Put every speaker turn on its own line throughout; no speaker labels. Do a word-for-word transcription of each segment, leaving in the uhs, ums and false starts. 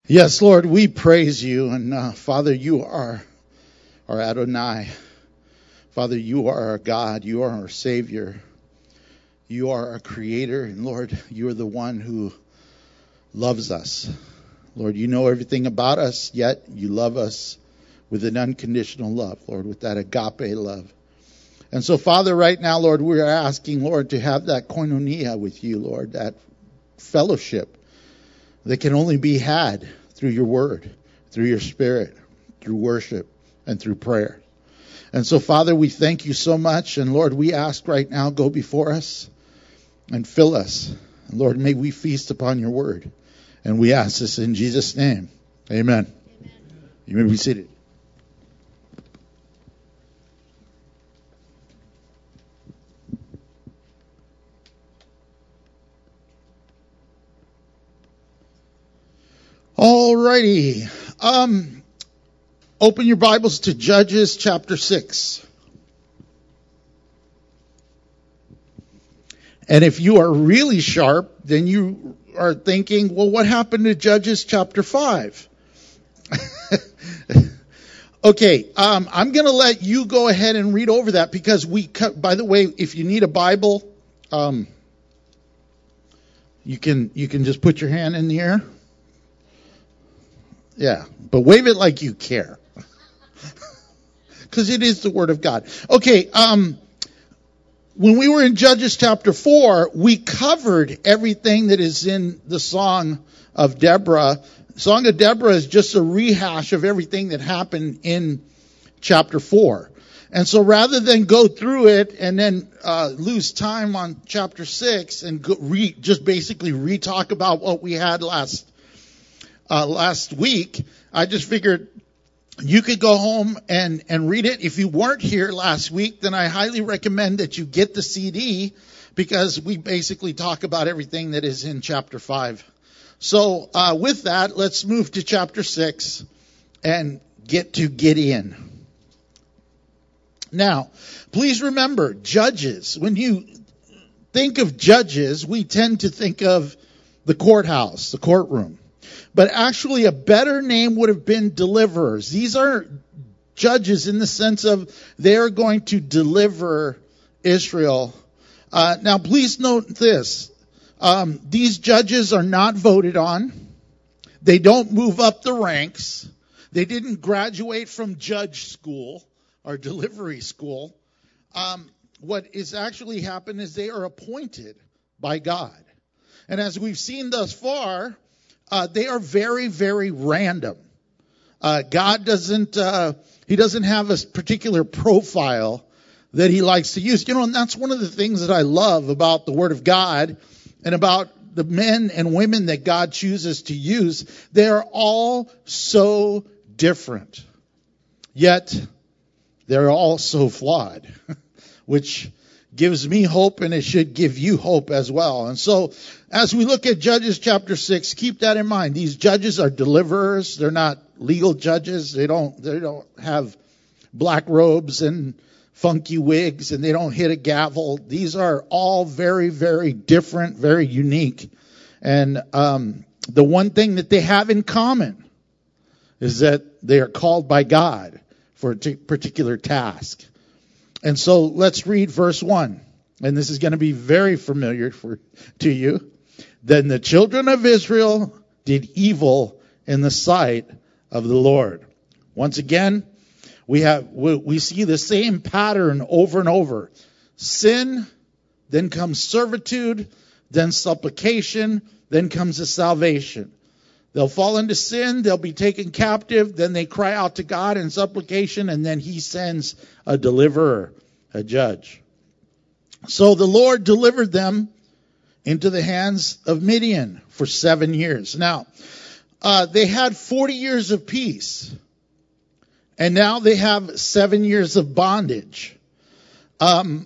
Yes, Lord, we praise you. And uh, Father, you are our Adonai. Father, you are our God. You are our Savior. You are our Creator. And Lord, you are the one who loves us. Lord, you know everything about us, yet you love us with an unconditional love, Lord, with that agape love. And so, Father, right now, Lord, we are asking, Lord, to have that koinonia with you, Lord, that fellowship that can only be had through your word, through your spirit, through worship, and through prayer. And so, Father, we thank you so much. And Lord, we ask right now, go before us and fill us. And Lord, may we feast upon your word. And we ask this in Jesus' name. Amen. Amen. You may be seated. Alrighty. Um, open your Bibles to Judges chapter six. And if you are really sharp, then you are thinking, well, what happened to Judges chapter five? Okay, um, I'm going to let you go ahead and read over that because we cut, by the way, if you need a Bible, um, you can, you can just put your hand in the air. Yeah, but wave it like you care. Because it is the Word of God. Okay, um, when we were in Judges chapter four, we covered everything that is in the Song of Deborah. Song of Deborah is just a rehash of everything that happened in chapter four. And so rather than go through it and then uh, lose time on chapter six and go re- just basically re-talk about what we had last Uh, last week, I just figured you could go home and, and read it. If you weren't here last week, then I highly recommend that you get the C D because we basically talk about everything that is in chapter five. So uh, with that, let's move to chapter six and get to Gideon. Now, please remember, Judges, when you think of Judges, we tend to think of the courthouse, the courtroom. But actually a better name would have been deliverers. These are judges in the sense of they're going to deliver Israel. Uh, now please note this. Um, these judges are not voted on. They don't move up the ranks. They didn't graduate from judge school or delivery school. Um, what is actually happened is they are appointed by God. And as we've seen thus far, Uh, they are very, very random. Uh, God doesn't, uh, he doesn't have a particular profile that he likes to use. You know, and that's one of the things that I love about the Word of God and about the men and women that God chooses to use. They are all so different. Yet, they're all so flawed, which gives me hope, and it should give you hope as well. And so, as we look at Judges chapter six, keep that in mind. These judges are deliverers. They're not legal judges. They don't, they don't have black robes and funky wigs, and they don't hit a gavel. These are all very, very different, very unique. And um, the one thing that they have in common is that they are called by God for a t- particular task. And so let's read verse one. And this is going to be very familiar for to you. Then the children of Israel did evil in the sight of the Lord. Once again, we have we, we see the same pattern over and over. Sin, then comes servitude, then supplication, then comes the salvation. They'll fall into sin, they'll be taken captive, then they cry out to God in supplication, and then he sends a deliverer, a judge. So the Lord delivered them into the hands of Midian for seven years. Now, uh, they had forty years of peace, and now they have seven years of bondage. Um,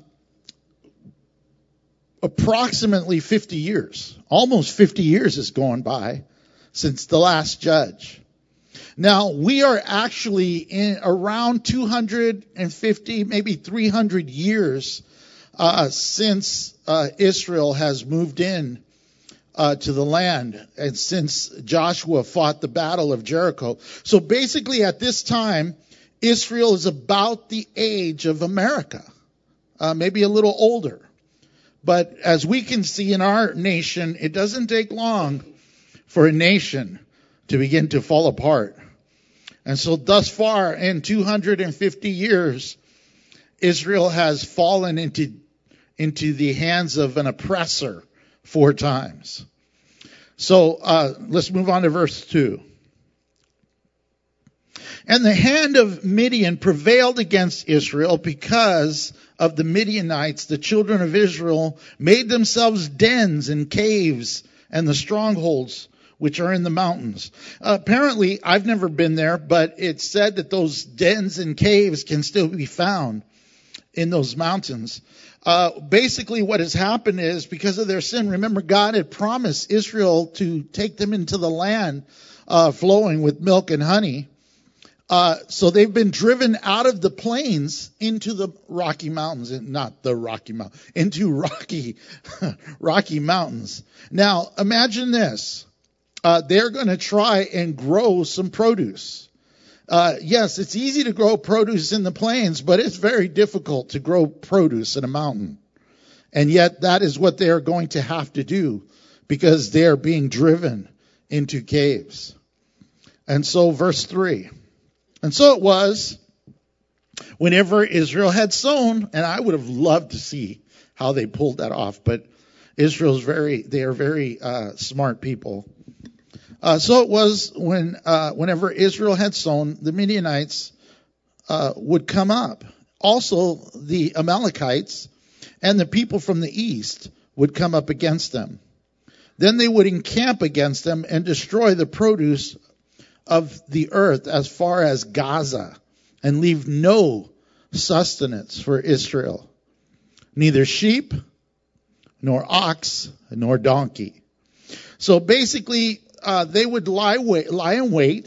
approximately fifty years, almost fifty years has gone by since the last judge. Now, we are actually in around two hundred fifty, maybe three hundred years uh, since uh, Israel has moved in uh, to the land, and since Joshua fought the battle of Jericho. So basically at this time, Israel is about the age of America, uh, maybe a little older. But as we can see in our nation, it doesn't take long for a nation to begin to fall apart. And so thus far, in two hundred fifty years, Israel has fallen into, into the hands of an oppressor four times. So uh, let's move on to verse two. And the hand of Midian prevailed against Israel because of the Midianites. The children of Israel made themselves dens and caves and the strongholds which are in the mountains. Uh, apparently, I've never been there, but it's said that those dens and caves can still be found in those mountains. Uh, basically what has happened is because of their sin, remember God had promised Israel to take them into the land uh, flowing with milk and honey. Uh, so they've been driven out of the plains into the Rocky Mountains, not the Rocky Mountains, into Rocky, Rocky Mountains. Now imagine this. Uh, they're going to try and grow some produce. Uh, yes, it's easy to grow produce in the plains, but it's very difficult to grow produce in a mountain. And yet that is what they are going to have to do because they are being driven into caves. And so verse three. And so it was whenever Israel had sown, and I would have loved to see how they pulled that off, but Israel's very, they are very uh, smart people. Uh, so it was when, uh, whenever Israel had sown, the Midianites, uh, would come up. Also, the Amalekites and the people from the east would come up against them. Then they would encamp against them and destroy the produce of the earth as far as Gaza and leave no sustenance for Israel. Neither sheep, nor ox, nor donkey. So basically, Uh, they would lie wait, lie in wait.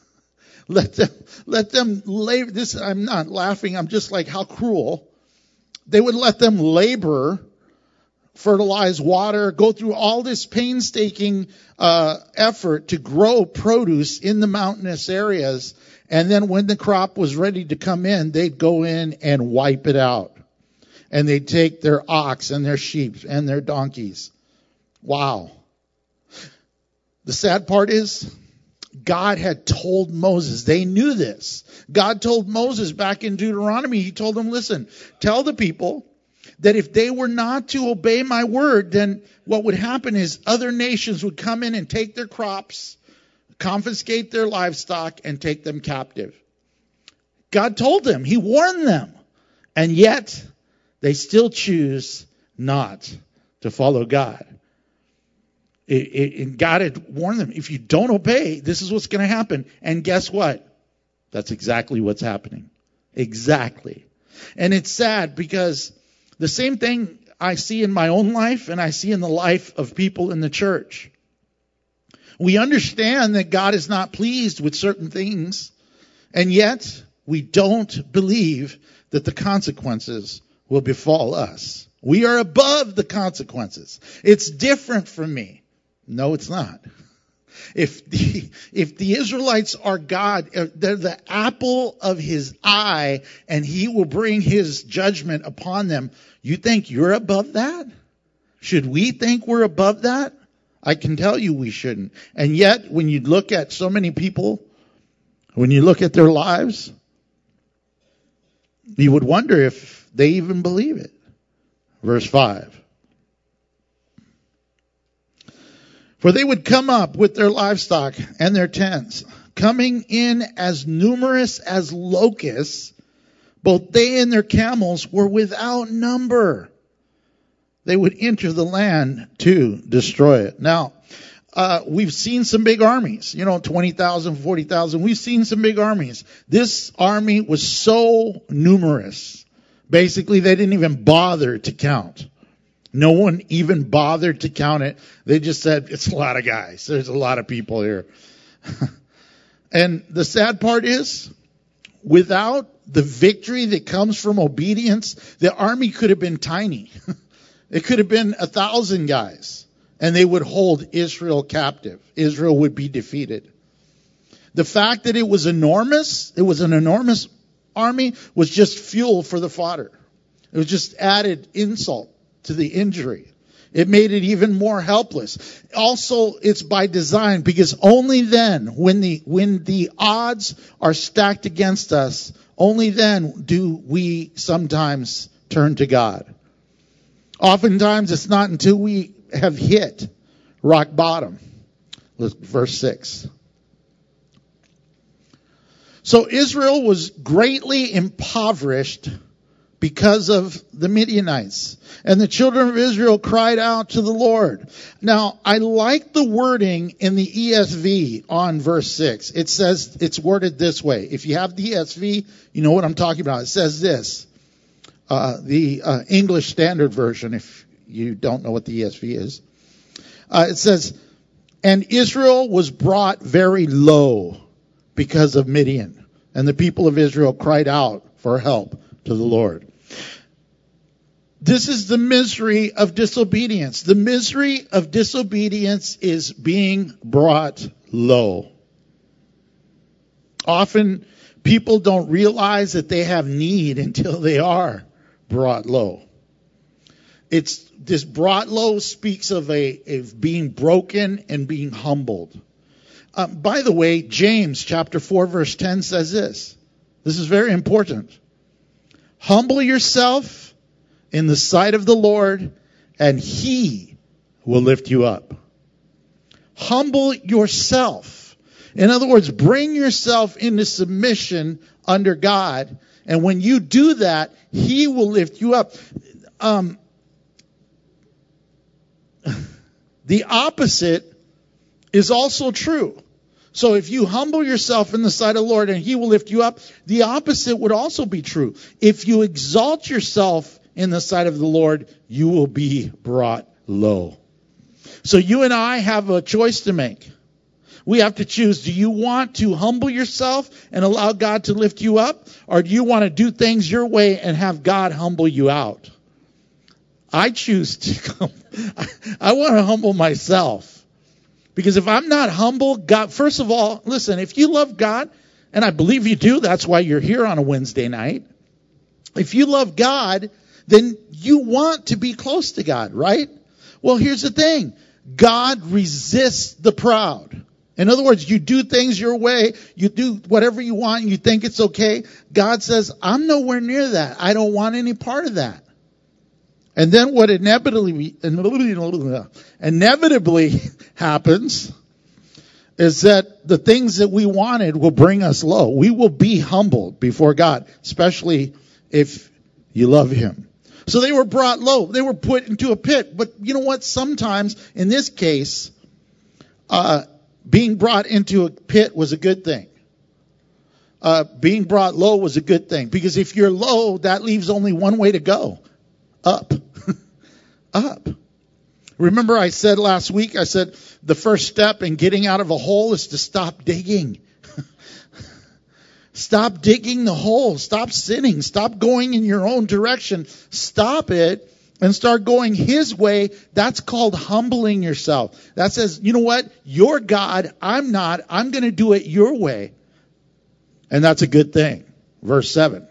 Let them, let them labor. This, I'm not laughing. I'm just like, how cruel. They would let them labor, fertilize water, go through all this painstaking, uh, effort to grow produce in the mountainous areas. And then when the crop was ready to come in, they'd go in and wipe it out. And they'd take their ox and their sheep and their donkeys. Wow. The sad part is, God had told Moses. They knew this. God told Moses back in Deuteronomy, he told them, listen, tell the people that if they were not to obey my word, then what would happen is other nations would come in and take their crops, confiscate their livestock, and take them captive. God told them. He warned them. And yet, they still choose not to follow God. It, it, and God had warned them, if you don't obey, this is what's going to happen. And guess what? That's exactly what's happening. Exactly. And it's sad because the same thing I see in my own life and I see in the life of people in the church. We understand that God is not pleased with certain things, and yet we don't believe that the consequences will befall us. We are above the consequences. It's different from me. No, it's not. If the, if the Israelites are God, they're the apple of his eye, and he will bring his judgment upon them. You think you're above that? Should we think we're above that? I can tell you we shouldn't. And yet, when you look at so many people, when you look at their lives, you would wonder if they even believe it. Verse five. For they would come up with their livestock and their tents, coming in as numerous as locusts. Both they and their camels were without number. They would enter the land to destroy it. Now, uh, we've seen some big armies, you know, twenty thousand, forty thousand. We've seen some big armies. This army was so numerous. Basically, they didn't even bother to count. No one even bothered to count it. They just said, it's a lot of guys. There's a lot of people here. And the sad part is, without the victory that comes from obedience, the army could have been tiny. It could have been a thousand guys. and they would hold Israel captive. Israel would be defeated. The fact that it was enormous, it was an enormous army, was just fuel for the fodder. It was just added insult to the injury. It made it even more helpless. Also, it's by design, because only then, when the when the odds are stacked against us, only then do we sometimes turn to God. Oftentimes, it's not until we have hit rock bottom. Look, verse six. So Israel was greatly impoverished because of the Midianites. And the children of Israel cried out to the Lord. Now, I like the wording in the E S V on verse six. It says, it's worded this way. If you have the E S V, you know what I'm talking about. It says this. Uh, the uh, English Standard Version, if you don't know what the E S V is. Uh, it says, and Israel was brought very low because of Midian. And the people of Israel cried out for help to the Lord. This is the misery of disobedience. The misery of disobedience is being brought low. Often people don't realize that they have need until they are brought low. It's this brought low speaks of a of being broken and being humbled. Uh, by the way, James chapter four verse ten says this. This is very important. Humble yourself in the sight of the Lord, and He will lift you up. Humble yourself. In other words, bring yourself into submission under God, and when you do that, He will lift you up. Um, the opposite is also true. So if you humble yourself in the sight of the Lord and He will lift you up, the opposite would also be true. If you exalt yourself in the sight of the Lord, you will be brought low. So you and I have a choice to make. We have to choose, do you want to humble yourself and allow God to lift you up? Or do you want to do things your way and have God humble you out? I choose to, I want to humble myself. Because if I'm not humble, God, first of all, listen, if you love God, and I believe you do, that's why you're here on a Wednesday night. If you love God, then you want to be close to God, right? Well, here's the thing. God resists the proud. In other words, you do things your way, you do whatever you want, and you think it's okay. God says, I'm nowhere near that. I don't want any part of that. And then what inevitably, inevitably happens is that the things that we wanted will bring us low. We will be humbled before God, especially if you love Him. So they were brought low. They were put into a pit. But you know what? Sometimes, in this case, uh, being brought into a pit was a good thing. Uh, being brought low was a good thing. Because if you're low, that leaves only one way to go. Up. Up. Remember I said last week, I said the first step in getting out of a hole is to stop digging. Stop digging the hole. Stop sinning. Stop going in your own direction. Stop it and start going His way. That's called humbling yourself. That says, you know what? You're God. I'm not. I'm going to do it your way. And that's a good thing. Verse seven.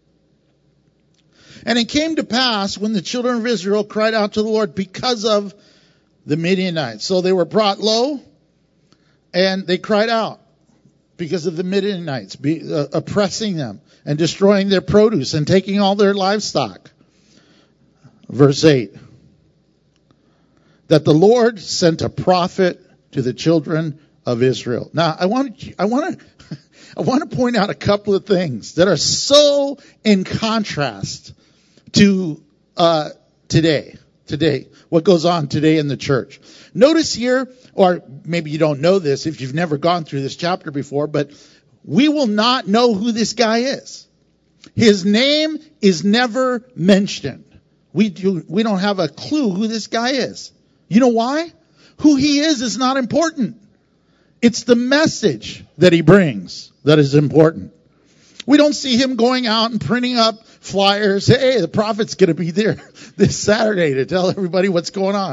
And it came to pass when the children of Israel cried out to the Lord because of the Midianites. So they were brought low and they cried out because of the Midianites be, uh, oppressing them and destroying their produce and taking all their livestock. Verse eight. That the Lord sent a prophet to the children of Israel. Now, I want I want to I want to point out a couple of things that are so in contrast to uh, today, today, what goes on today in the church. Notice here, or maybe you don't know this if you've never gone through this chapter before, but we will not know who this guy is. His name is never mentioned. We do, we don't have a clue who this guy is. You know why? Who he is is not important. It's the message that he brings that is important. We don't see him going out and printing up flyers. Hey, the prophet's going to be there this Saturday to tell everybody what's going on.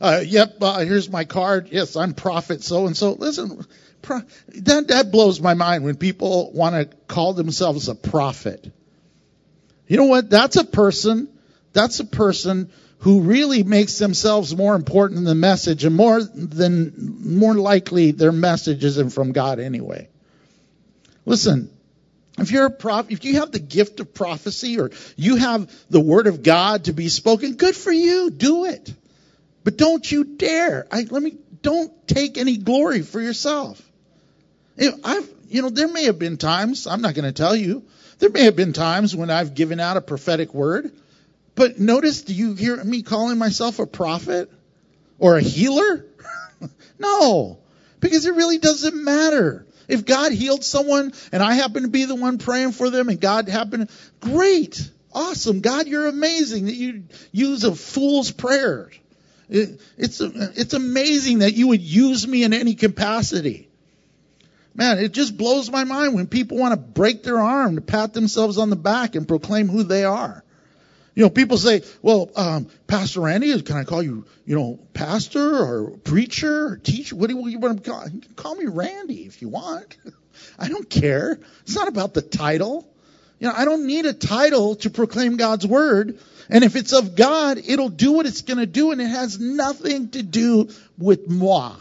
uh, yep, uh, here's my card. Yes, I'm prophet so-and-so. Listen, pro- that, that blows my mind when people want to call themselves a prophet. You know what? That's a person, that's a person who really makes themselves more important than the message, and more than, more likely their message isn't from God anyway. Listen, if you're a prophet, if you have the gift of prophecy, or you have the word of God to be spoken, good for you. Do it. But don't you dare. I, let me, don't take any glory for yourself. If I've, you know, there may have been times, I'm not going to tell you, there may have been times when I've given out a prophetic word. But notice, do you hear me calling myself a prophet or a healer? No, because it really doesn't matter. If God healed someone and I happen to be the one praying for them and God happened, great, awesome. God, you're amazing that you use a fool's prayer. It, it's, it's amazing that you would use me in any capacity. Man, it just blows my mind when people want to break their arm to pat themselves on the back and proclaim who they are. You know, people say, well, um, Pastor Randy, can I call you, you know, pastor or preacher or teacher? What do you want to call? You can call me Randy if you want. I don't care. It's not about the title. You know, I don't need a title to proclaim God's word. And if it's of God, it'll do what it's going to do, and it has nothing to do with moi.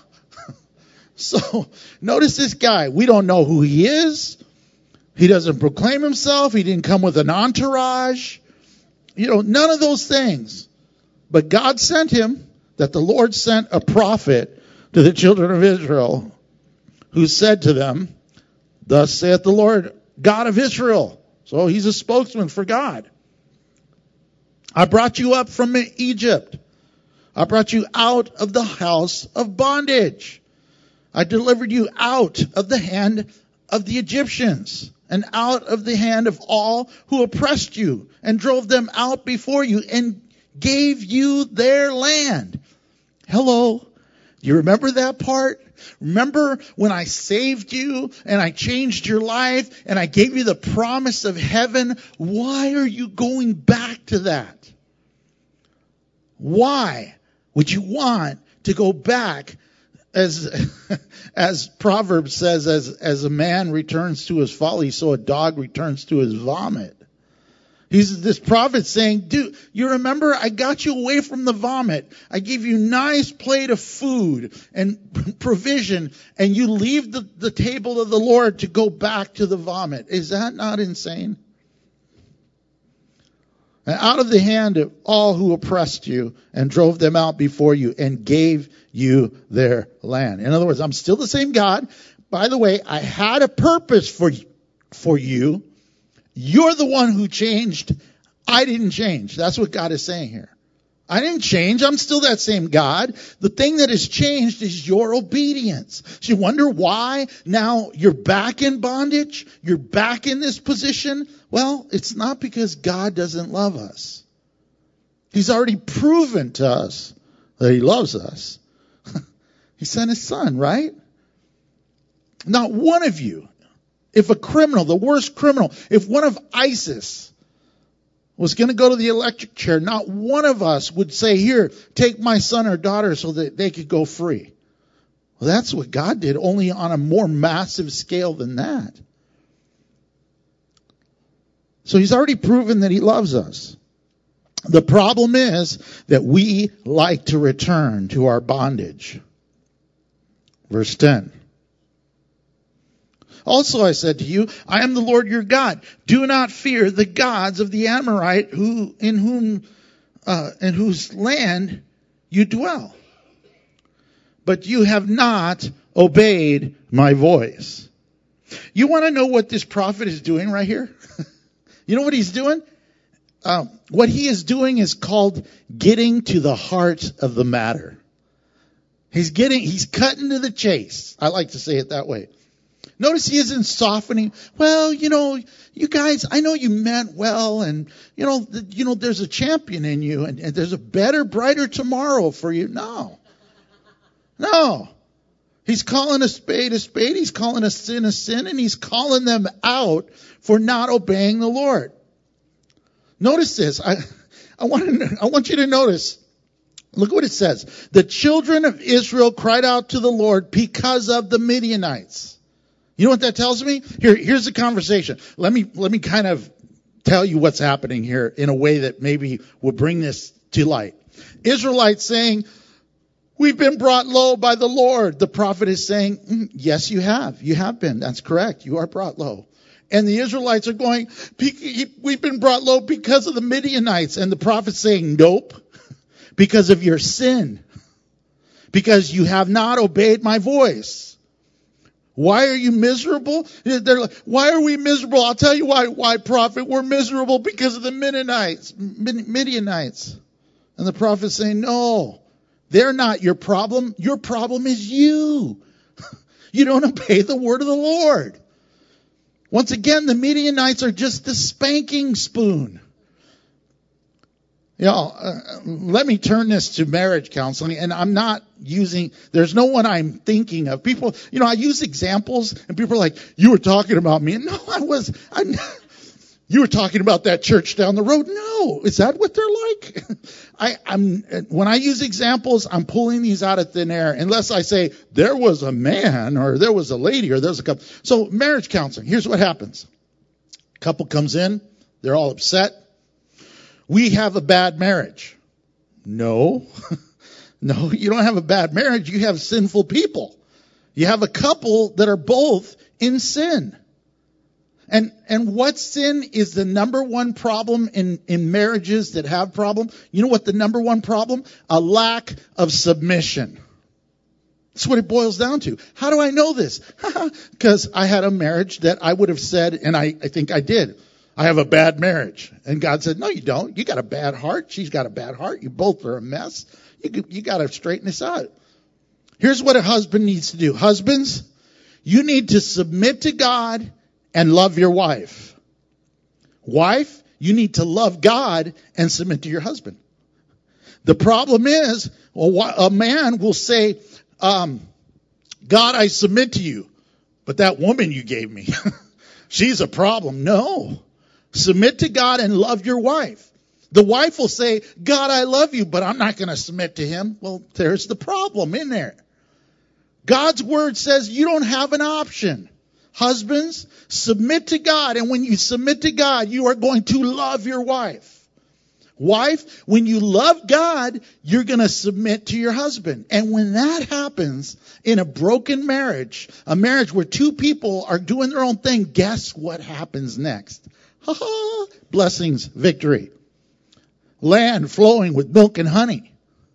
So notice this guy. We don't know who he is. He doesn't proclaim himself. He didn't come with an entourage. You know, none of those things. But God sent him, that the Lord sent a prophet to the children of Israel, who said to them, thus saith the Lord God of Israel. So he's a spokesman for God. I brought you up from Egypt. I brought you out of the house of bondage. I delivered you out of the hand of the Egyptians, and out of the hand of all who oppressed you, and drove them out before you, and gave you their land. Hello. You remember that part? Remember when I saved you, and I changed your life, and I gave you the promise of heaven? Why are you going back to that? Why would you want to go back? As as Proverbs says, as as a man returns to his folly, so a dog returns to his vomit. He's this prophet saying, dude, you remember I got you away from the vomit. I gave you a nice plate of food and provision, and you leave the, the table of the Lord to go back to the vomit. Is that not insane? And out of the hand of all who oppressed you, and drove them out before you, and gave you their land. In other words, I'm still the same God. By the way, I had a purpose for, for you. You're the one who changed. I didn't change. That's what God is saying here. I didn't change. I'm still that same God. The thing that has changed is your obedience. So you wonder why now you're back in bondage? You're back in this position? Well, it's not because God doesn't love us. He's already proven to us that he loves us. He sent his son, right? Not one of you, if a criminal, the worst criminal, if one of ISIS was going to go to the electric chair, not one of us would say, here, take my son or daughter so that they could go free. Well, that's what God did, only on a more massive scale than that. So he's already proven that he loves us. The problem is that we like to return to our bondage. Verse ten. Also I said to you, I am the Lord your God. Do not fear the gods of the Amorite, who in whom uh, in whose land you dwell. But you have not obeyed my voice. You want to know what this prophet is doing right here? You know what he's doing? Uh, what he is doing is called getting to the heart of the matter. He's getting, he's cutting to the chase. I like to say it that way. Notice he isn't softening. Well, you know, you guys, I know you meant well, and you know, the, you know, there's a champion in you, and, and there's a better, brighter tomorrow for you. No, no. He's calling a spade a spade. He's calling a sin a sin, and he's calling them out for not obeying the Lord. Notice this. I, I want to, I want you to notice Look what it says. The children of Israel cried out to the Lord because of the Midianites. You know what that tells me? Here, here's the conversation. Let me, let me kind of tell you what's happening here in a way that maybe will bring this to light. Israelites saying, we've been brought low by the Lord. The prophet is saying, mm, yes, you have. You have been. That's correct. You are brought low. And the Israelites are going, we've been brought low because of the Midianites. And the prophet's saying, nope, because of your sin. Because you have not obeyed my voice. Why are you miserable? They're like, why are we miserable? I'll tell you why, why, prophet. We're miserable because of the Midianites. Midianites. And the prophet's saying, no, they're not your problem. Your problem is you. You don't obey the word of the Lord. Once again, the Midianites are just the spanking spoon. You know, uh, let me turn this to marriage counseling, and I'm not using, there's no one I'm thinking of. People, you know, I use examples, and people are like, you were talking about me. And no, I was, I'm not, you were talking about that church down the road. No, is that what they're like? I, I'm, when I use examples, I'm pulling these out of thin air, unless I say, there was a man, or there was a lady, or there's a couple. So marriage counseling, here's what happens. Couple comes in, they're all upset. We have a bad marriage. No, no, you don't have a bad marriage. You have sinful people. You have a couple that are both in sin. And, and what sin is the number one problem in, in marriages that have problem? You know what the number one problem? A lack of submission. That's what it boils down to. How do I know this? Because I had a marriage that I would have said, and I, I think I did, I have a bad marriage. And God said, no, you don't. You got a bad heart. She's got a bad heart. You both are a mess. You, you got to straighten this out. Here's what a husband needs to do. Husbands, you need to submit to God and love your wife. Wife, you need to love God and submit to your husband. The problem is, well, a man will say, um, God, I submit to you. But that woman you gave me, she's a problem. No. Submit to God and love your wife. The wife will say, God, I love you, but I'm not going to submit to him. Well, there's the problem in there. God's word says you don't have an option. Husbands, submit to God. And when you submit to God, you are going to love your wife. Wife, when you love God, you're going to submit to your husband. And when that happens in a broken marriage, a marriage where two people are doing their own thing, guess what happens next? Ha ha! Blessings, victory. Land flowing with milk and honey.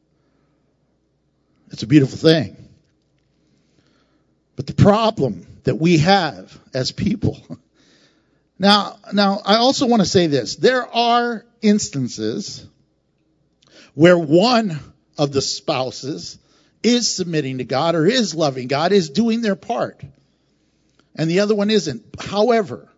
It's a beautiful thing. But the problem that we have as people. Now, now I also want to say this. There are instances where one of the spouses is submitting to God or is loving God, is doing their part, and the other one isn't. However,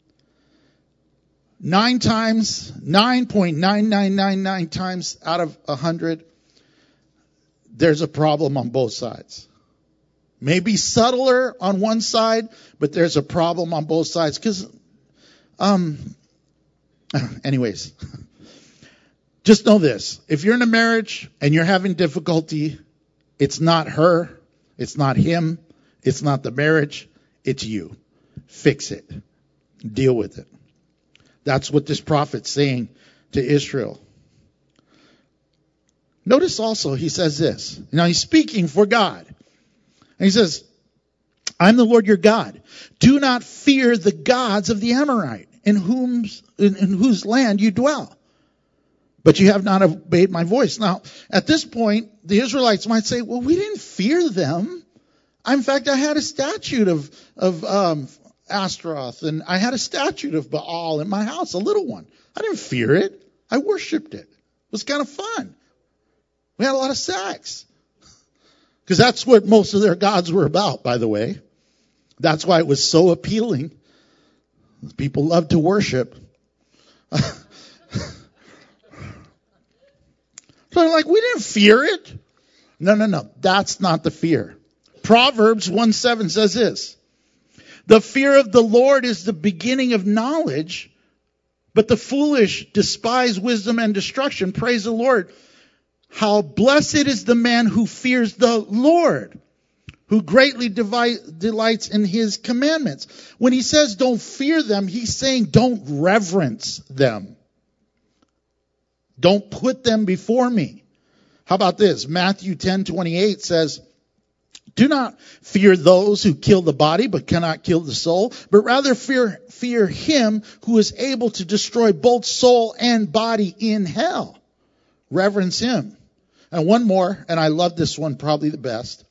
nine times, nine point nine nine nine nine times out of a hundred, there's a problem on both sides. Maybe subtler on one side, but there's a problem on both sides. Because, um, anyways, just know this. If you're in a marriage and you're having difficulty, it's not her, it's not him, it's not the marriage, it's you. Fix it. Deal with it. That's what this prophet's saying to Israel. Notice also he says this. Now he's speaking for God. And he says, I'm the Lord your God. Do not fear the gods of the Amorite, in whom, in, in whose land you dwell. But you have not obeyed my voice. Now, at this point, the Israelites might say, well, we didn't fear them. In fact, I had a statue of, of um, Astaroth, and I had a statue of Baal in my house, a little one. I didn't fear it. I worshipped it. It was kind of fun. We had a lot of sex. Because that's what most of their gods were about, by the way. That's why it was so appealing. People love to worship. So they're like, we didn't fear it. No, no, no. That's not the fear. Proverbs one seven says this. The fear of the Lord is the beginning of knowledge, but the foolish despise wisdom and destruction. Praise the Lord. how blessed is the man who fears the Lord, who greatly devi- delights in his commandments. When he says don't fear them, he's saying don't reverence them. Don't put them before me. How about this? Matthew ten twenty-eight says, do not fear those who kill the body but cannot kill the soul, but rather fear, fear him who is able to destroy both soul and body in hell. Reverence him. And one more, and I love this one probably the best.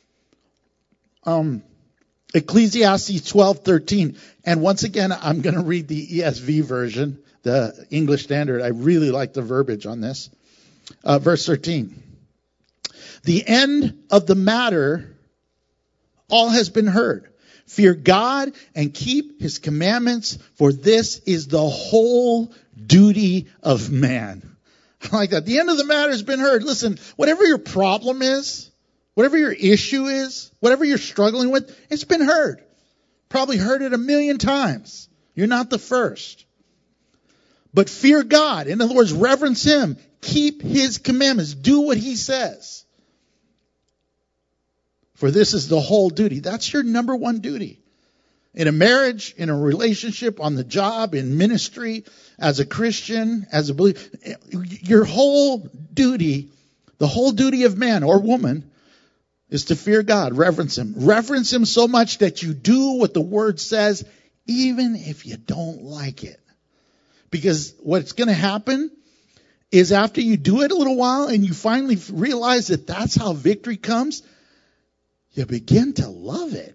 Um, Ecclesiastes twelve thirteen. And once again, I'm going to read the E S V version, the English Standard. I really like the verbiage on this. Uh, verse thirteen. The end of the matter, all has been heard. Fear God and keep his commandments, for this is the whole duty of man. I like that. The end of the matter has been heard. Listen, whatever your problem is, whatever your issue is, whatever you're struggling with, it's been heard. Probably heard it a million times. You're not the first. But fear God. In other words, reverence him. Keep his commandments. Do what he says. For this is the whole duty. That's your number one duty. In a marriage, in a relationship, on the job, in ministry, as a Christian, as a believer, your whole duty, the whole duty of man or woman, is to fear God, reverence him. Reverence him so much that you do what the word says, even if you don't like it. Because what's going to happen is after you do it a little while and you finally realize that that's how victory comes, you begin to love it.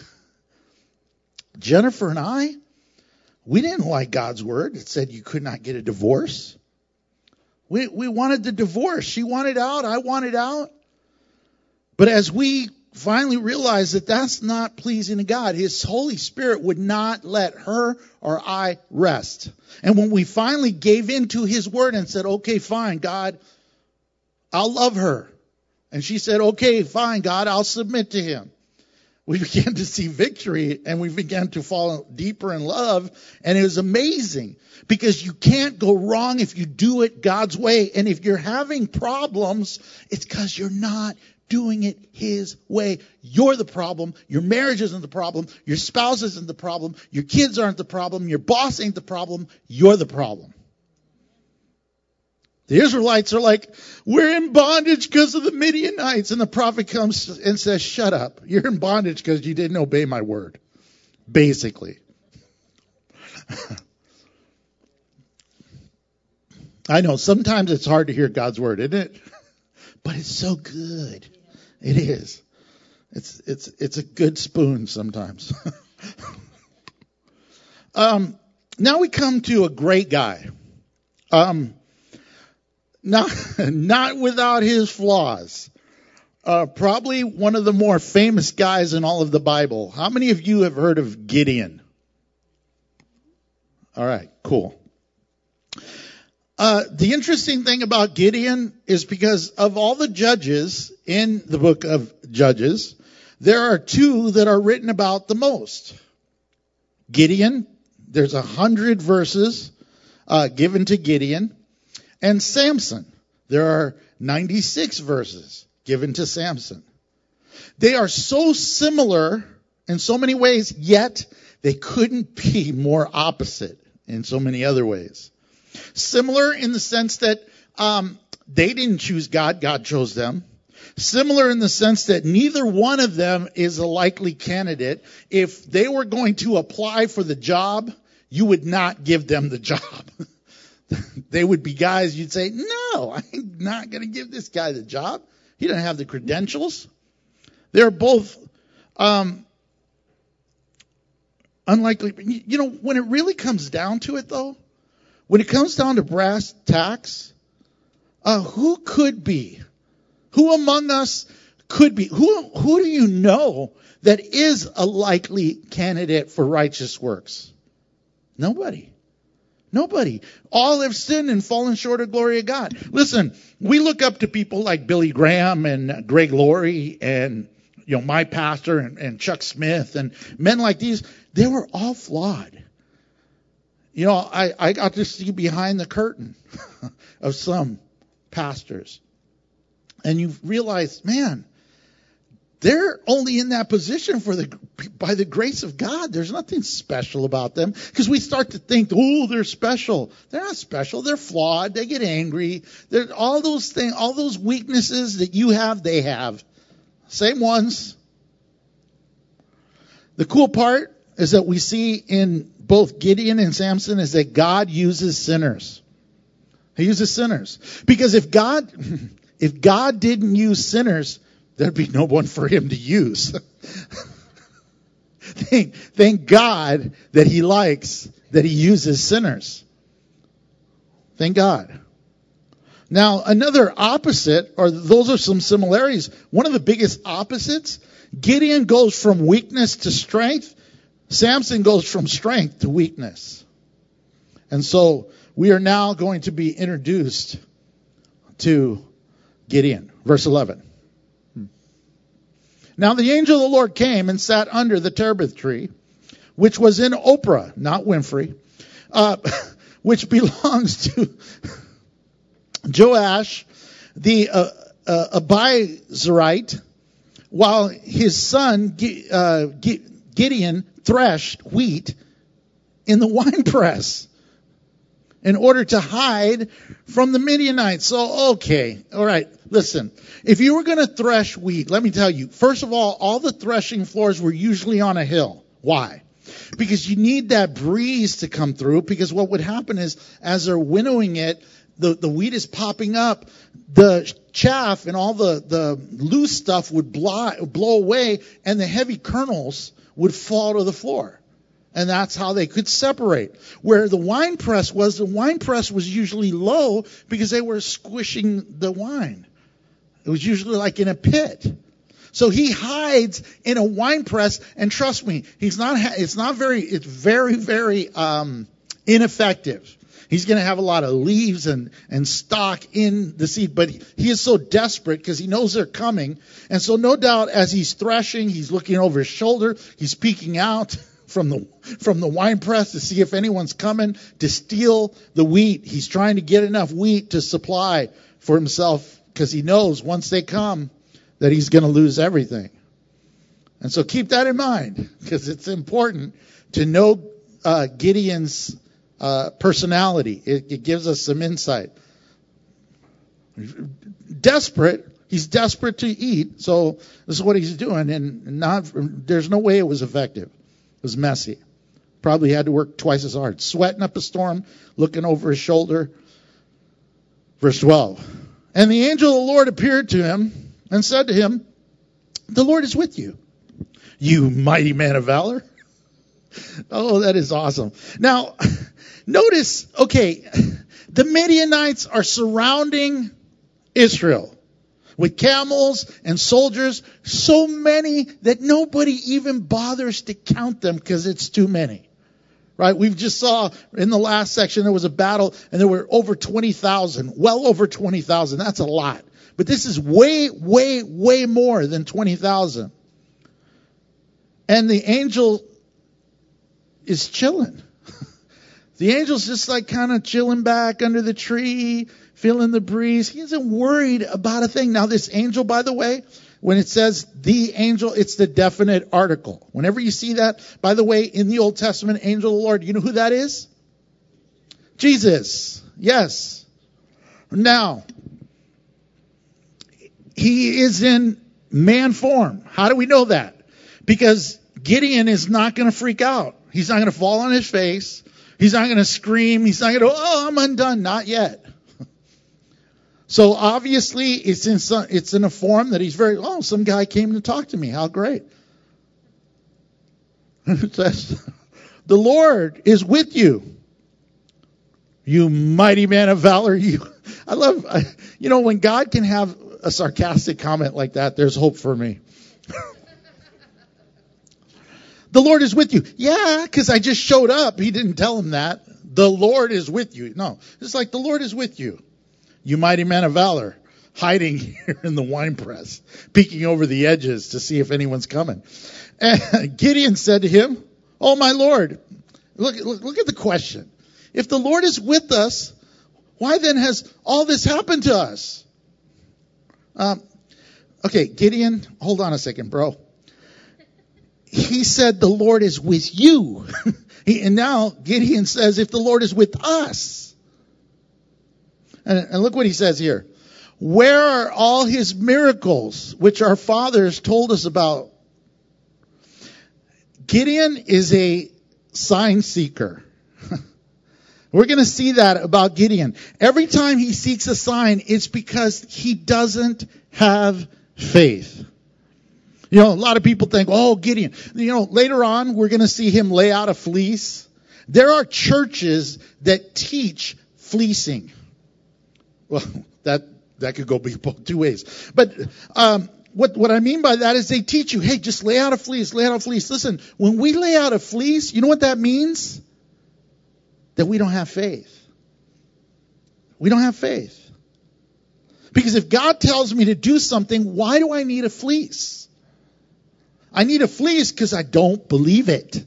Jennifer and I, we didn't like God's word. It said you could not get a divorce. We we wanted the divorce. She wanted out. I wanted out. But as we finally realized that that's not pleasing to God, his Holy Spirit would not let her or I rest. And when we finally gave in to his word and said, okay, fine, God, I'll love her. And she said, okay, fine, God, I'll submit to him. We began to see victory and we began to fall deeper in love. And it was amazing because you can't go wrong if you do it God's way. And if you're having problems, it's because you're not doing it his way. You're the problem. Your marriage isn't the problem. Your spouse isn't the problem. Your kids aren't the problem. Your boss ain't the problem. You're the problem. The Israelites are like, we're in bondage because of the Midianites. And the prophet comes and says, shut up. You're in bondage because you didn't obey my word. Basically. I know sometimes it's hard to hear God's word, isn't it? But it's so good. It is. It's it's it's a good spoon sometimes. um, now we come to a great guy. Um, not not without his flaws. Uh, probably one of the more famous guys in all of the Bible. How many of you have heard of Gideon? All right, cool. Uh, the interesting thing about Gideon is because of all the judges in the book of Judges, there are two that are written about the most. Gideon, there's a hundred verses uh, given to Gideon, and Samson, there are ninety-six verses given to Samson. They are so similar in so many ways, yet they couldn't be more opposite in so many other ways. Similar in the sense that um, they didn't choose God, God chose them. Similar in the sense that neither one of them is a likely candidate. If they were going to apply for the job, you would not give them the job. They would be guys you'd say, no, I'm not going to give this guy the job. He doesn't have the credentials. They're both um, unlikely. You know, when it really comes down to it, though, when it comes down to brass tacks, uh, who could be? Who among us could be? Who who do you know that is a likely candidate for righteous works? Nobody. Nobody. All have sinned and fallen short of glory of God. Listen, we look up to people like Billy Graham and Greg Laurie and, you know, my pastor and, and Chuck Smith and men like these. They were all flawed. You know, I, I got to see behind the curtain of some pastors. And you realize, man, they're only in that position for the by the grace of God. There's nothing special about them, because we start to think, oh, they're special. They're not special. They're flawed. They get angry. They're, all those things, all those weaknesses that you have, they have. Same ones. The cool part is that we see in both Gideon and Samson is that God uses sinners. He uses sinners. Because if God, if God didn't use sinners, there'd be no one for him to use. thank, thank God that he likes that he uses sinners. Thank God. Now, another opposite, or those are some similarities. One of the biggest opposites, Gideon goes from weakness to strength. Samson goes from strength to weakness. And so we are now going to be introduced to Gideon. Verse eleven. Now the angel of the Lord came and sat under the terebinth tree, which was in Oprah, not Winfrey, uh, which belongs to Joash, the uh, uh, Abiezrite, while his son uh, Gideon threshed wheat in the winepress in order to hide from the Midianites. So, okay, all right, listen. If you were going to thresh wheat, let me tell you, first of all, all the threshing floors were usually on a hill. Why? Because you need that breeze to come through, because what would happen is, as they're winnowing it, the, the wheat is popping up, the chaff and all the, the loose stuff would blow, blow away, and the heavy kernels would fall to the floor. And that's how they could separate. Where the wine press was, the wine press was usually low because they were squishing the wine. It was usually like in a pit. So he hides in a wine press, and trust me, he's not, it's not very, it's very, very, um, ineffective. He's going to have a lot of leaves and, and stock in the seed, but he is so desperate because he knows they're coming. And so no doubt as he's threshing, he's looking over his shoulder, he's peeking out from the, from the wine press to see if anyone's coming to steal the wheat. He's trying to get enough wheat to supply for himself, because he knows once they come that he's going to lose everything. And so keep that in mind, because it's important to know uh, Gideon's uh, personality. It, it gives us some insight. Desperate. He's desperate to eat, so this is what he's doing, and not. There's no way it was effective. It was messy. Probably had to work twice as hard. Sweating up a storm, looking over his shoulder. Verse twelve. And the angel of the Lord appeared to him and said to him, the Lord is with you, you mighty man of valor. Oh, that is awesome. Now, notice, okay, the Midianites are surrounding Israel with camels and soldiers, so many that nobody even bothers to count them because it's too many. Right? We've just saw in the last section there was a battle and there were over twenty thousand, well over twenty thousand. That's a lot. But this is way, way, way more than twenty thousand. And the angel is chilling. The angel's just like kind of chilling back under the tree, feeling the breeze. He isn't worried about a thing. Now this angel, by the way, when it says the angel, it's the definite article. Whenever you see that, by the way, in the Old Testament, angel of the Lord, you know who that is? Jesus. Yes. Now, he is in man form. How do we know that? Because Gideon is not going to freak out. He's not going to fall on his face. He's not going to scream. He's not going to, oh, I'm undone. Not yet. So obviously it's in some, it's in a form that he's very, oh, some guy came to talk to me. How great. It says, the Lord is with you, you mighty man of valor. You, I love, I, you know, when God can have a sarcastic comment like that, there's hope for me. The Lord is with you. Yeah, because I just showed up. He didn't tell him that. The Lord is with you. No, it's like the Lord is with you. You mighty man of valor, hiding here in the winepress, peeking over the edges to see if anyone's coming. And Gideon said to him, oh, my Lord, look, look, look at the question. If the Lord is with us, why then has all this happened to us? Um, okay, Gideon, hold on a second, bro. He said the Lord is with you. he, and now Gideon says if the Lord is with us. And, and look what he says here. Where are all his miracles, which our fathers told us about? Gideon is a sign seeker. We're going to see that about Gideon. Every time he seeks a sign, it's because he doesn't have faith. You know, a lot of people think, oh, Gideon. You know, later on, we're going to see him lay out a fleece. There are churches that teach fleecing. Well, that that could go both two ways. But um, what what I mean by that is they teach you, hey, just lay out a fleece, lay out a fleece. Listen, when we lay out a fleece, you know what that means? That we don't have faith. We don't have faith. Because if God tells me to do something, why do I need a fleece? I need a fleece because I don't believe it.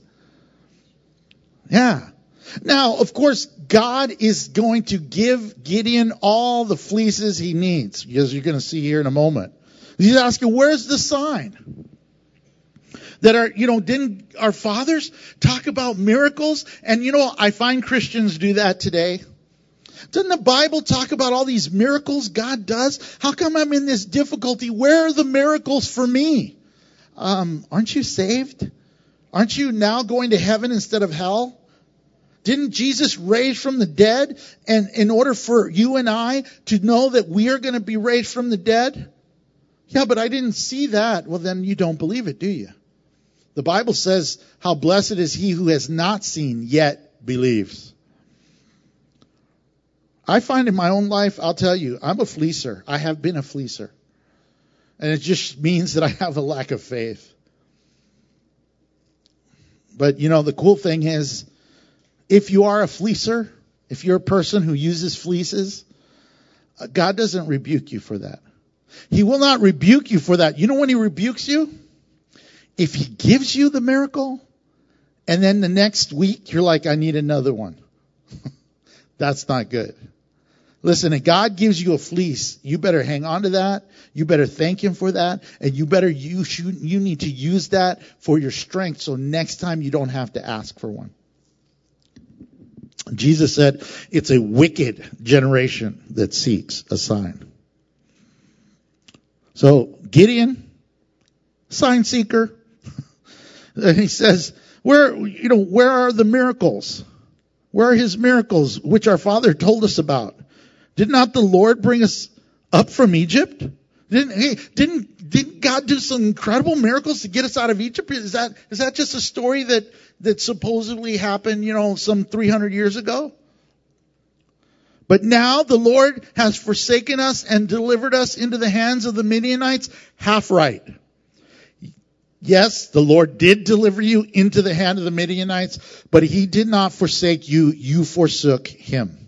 Yeah. Now, of course, God is going to give Gideon all the fleeces he needs, as you're going to see here in a moment. He's asking, where's the sign? That are, you know, didn't our fathers talk about miracles? And, you know, I find Christians do that today. Doesn't the Bible talk about all these miracles God does? How come I'm in this difficulty? Where are the miracles for me? Um, aren't you saved? Aren't you now going to heaven instead of hell? Didn't Jesus raise from the dead? And in order for you and I to know that we are going to be raised from the dead? Yeah, but I didn't see that. Well, then you don't believe it, do you? The Bible says, how blessed is he who has not seen yet believes. I find in my own life, I'll tell you, I'm a fleecer. I have been a fleecer. And it just means that I have a lack of faith. But, you know, the cool thing is, if you are a fleecer, if you're a person who uses fleeces, God doesn't rebuke you for that. He will not rebuke you for that. You know when he rebukes you? If he gives you the miracle, and then the next week you're like, I need another one. That's not good. Listen, if God gives you a fleece, you better hang on to that. You better thank him for that. And you better, you should, you need to use that for your strength. So next time you don't have to ask for one. Jesus said, it's a wicked generation that seeks a sign. So Gideon, sign seeker. And he says, where, you know, where are the miracles? Where are his miracles, which our father told us about? Did not the Lord bring us up from Egypt? Didn't, hey, didn't, didn't God do some incredible miracles to get us out of Egypt? Is that, is that just a story that, that supposedly happened, you know, some three hundred years ago? But now the Lord has forsaken us and delivered us into the hands of the Midianites. Half right. Yes, the Lord did deliver you into the hand of the Midianites, but he did not forsake you. You forsook him.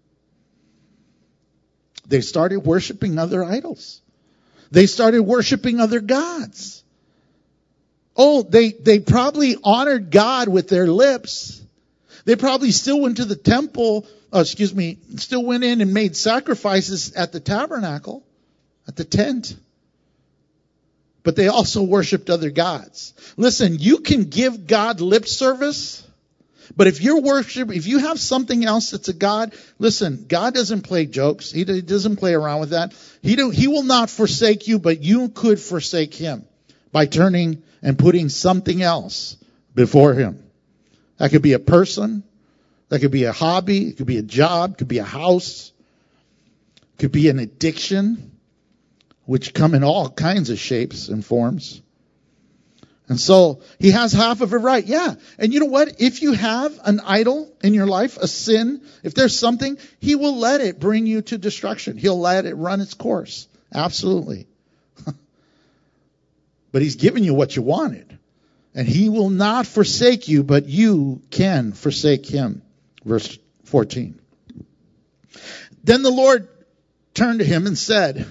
They started worshiping other idols. They started worshiping other gods. Oh, they, they probably honored God with their lips. They probably still went to the temple, oh, excuse me, still went in and made sacrifices at the tabernacle, at the tent. But they also worshiped other gods. Listen, you can give God lip service, but if you're worship, if you have something else that's a god, listen, God doesn't play jokes. He doesn't play around with that. He don't, he will not forsake you, but you could forsake him by turning and putting something else before him. That could be a person. That could be a hobby. It could be a job. It could be a house. It could be an addiction, which come in all kinds of shapes and forms. And so he has half of it right. Yeah. And you know what? If you have an idol in your life, a sin, if there's something, he will let it bring you to destruction. He'll let it run its course. Absolutely. But he's given you what you wanted. And he will not forsake you, but you can forsake him. Verse fourteen. Then the Lord turned to him and said,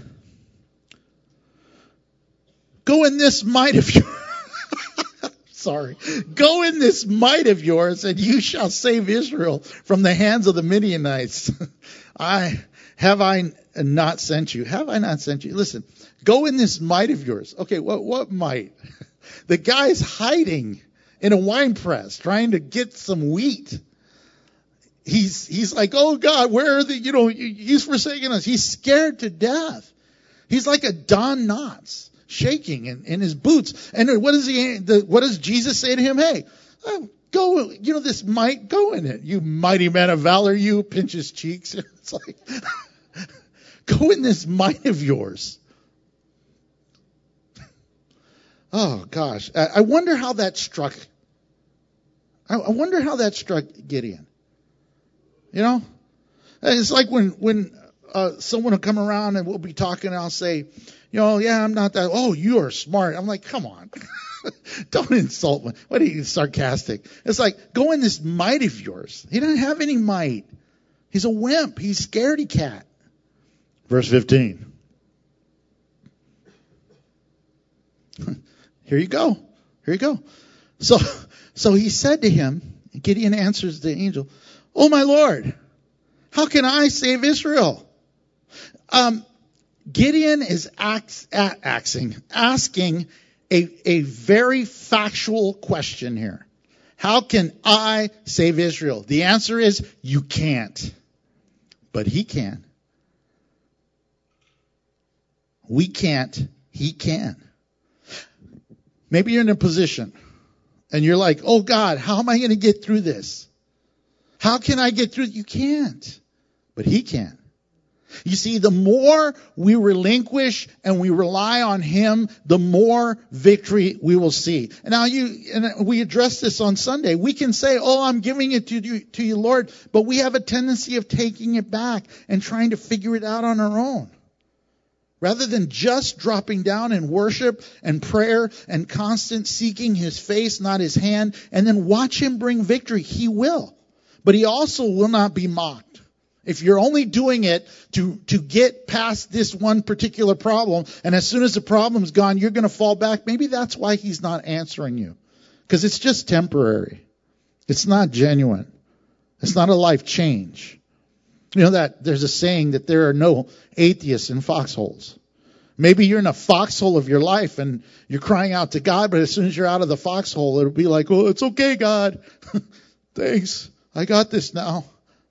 go in this might of yours. Sorry. Go in this might of yours, and you shall save Israel from the hands of the Midianites. I, have I not sent you? Have I not sent you? Listen, go in this might of yours. Okay, what, what might? The guy's hiding in a wine press trying to get some wheat. He's, he's like, oh God, where are the, you know, he's forsaken us. He's scared to death. He's like a Don Knotts, shaking in, in his boots. And what does he, the, what does Jesus say to him? Hey, uh, go, you know, this might, go in it. You mighty man of valor, you, pinch his cheeks. It's like, go in this might of yours. Oh gosh. I, I wonder how that struck, I, I wonder how that struck Gideon. You know, it's like when, when, uh, someone will come around and we'll be talking and I'll say, you know, yeah, I'm not that, oh, you are smart. I'm like, come on. Don't insult me. What are you, sarcastic? It's like, go in this might of yours. He doesn't have any might. He's a wimp. He's scaredy cat. Verse fifteen. Here you go. Here you go. So, so he said to him, Gideon answers the angel, oh my Lord, how can I save Israel? Um, Gideon is ax, a, axing, asking a, a very factual question here. How can I save Israel? The answer is you can't. But he can. We can't. He can. Maybe you're in a position and you're like, oh God, how am I going to get through this? How can I get through? You can't. But he can. You see, the more we relinquish and we rely on him, the more victory we will see. And now you, and we addressed this on Sunday. We can say, oh, I'm giving it to you, to you, Lord. But we have a tendency of taking it back and trying to figure it out on our own. Rather than just dropping down in worship and prayer and constant seeking his face, not his hand, and then watch him bring victory. He will. But he also will not be mocked. If you're only doing it to, to get past this one particular problem, and as soon as the problem's gone, you're going to fall back, maybe that's why he's not answering you. Because it's just temporary. It's not genuine. It's not a life change. You know that there's a saying that there are no atheists in foxholes. Maybe you're in a foxhole of your life and you're crying out to God, but as soon as you're out of the foxhole, it'll be like, oh, it's okay, God. Thanks. I got this now.